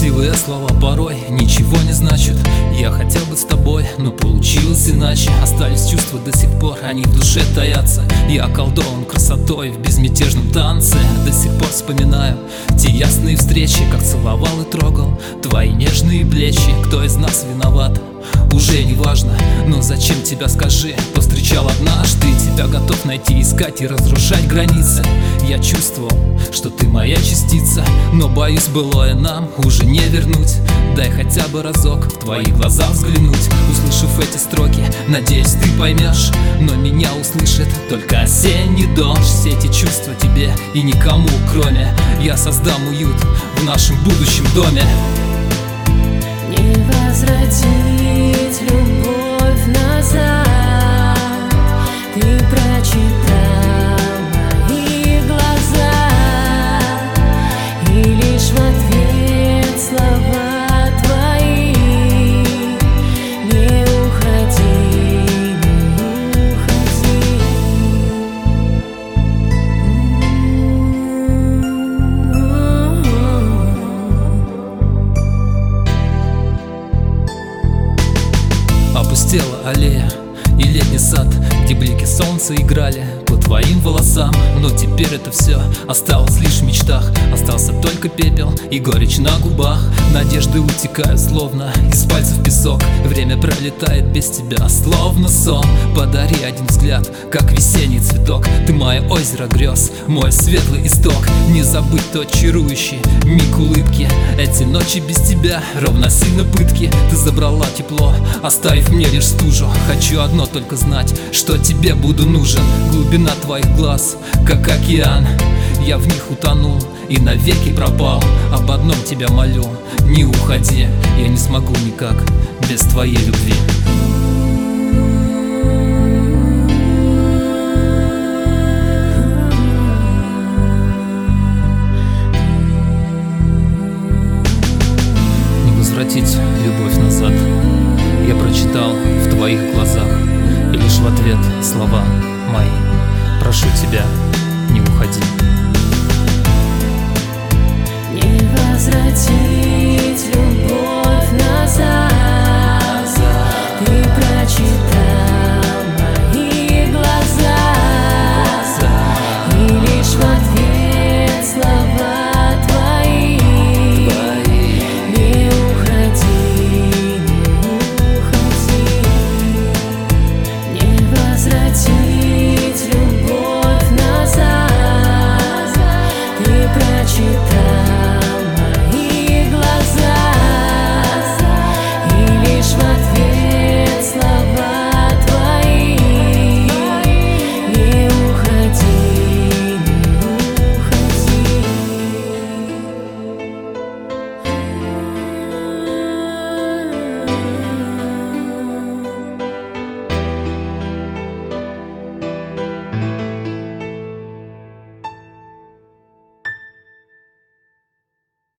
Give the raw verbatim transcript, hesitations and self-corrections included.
Красивые слова порой ничего не значат. Я хотел быть с тобой, но получилось иначе. Остались чувства до сих пор, они в душе таятся. Я околдован красотой в безмятежном танце. До сих пор вспоминаю те ясные встречи, как целовал и трогал твои нежные плечи. Кто из нас виноват? Уже не важно, но зачем тебя, скажи? Повстречал однажды, тебя готов найти, искать и разрушать границы. Я чувствовал, что ты моя частица, но боюсь, былое нам уже не вернуть. Дай хотя бы разок в твои глаза взглянуть. Услышав эти строки, надеюсь, ты поймешь, но меня услышит только осенний дождь. Все эти чувства тебе и никому, кроме. Я создам уют в нашем будущем доме. Не возвратить любовь назад. Ты прочитал мои глаза, и лишь в ответ слова твои. Не уходи, не уходи. Опустела аллея и летний сад, где блики солнца играли по твоим волосам. Но теперь это все осталось лишь в мечтах. Остался только пепел и горечь на губах. Надежды утекают, словно из пальцев песок. Время пролетает без тебя, словно сон. Подари один взгляд, как весенний цветок. Ты мое озеро грез, мой светлый исток. Не забыть тот чарующий миг улыбки. Эти ночи без тебя равносильно пытки. Ты забрала тепло, оставив мне лишь стужу. Хочу одно только знать, что тебе буду нужен. Глубина твоих глаз, как океан. Я в них утонул и навеки пропал. Об одном тебя молю, не уходи. Я не смогу никак без твоей любви.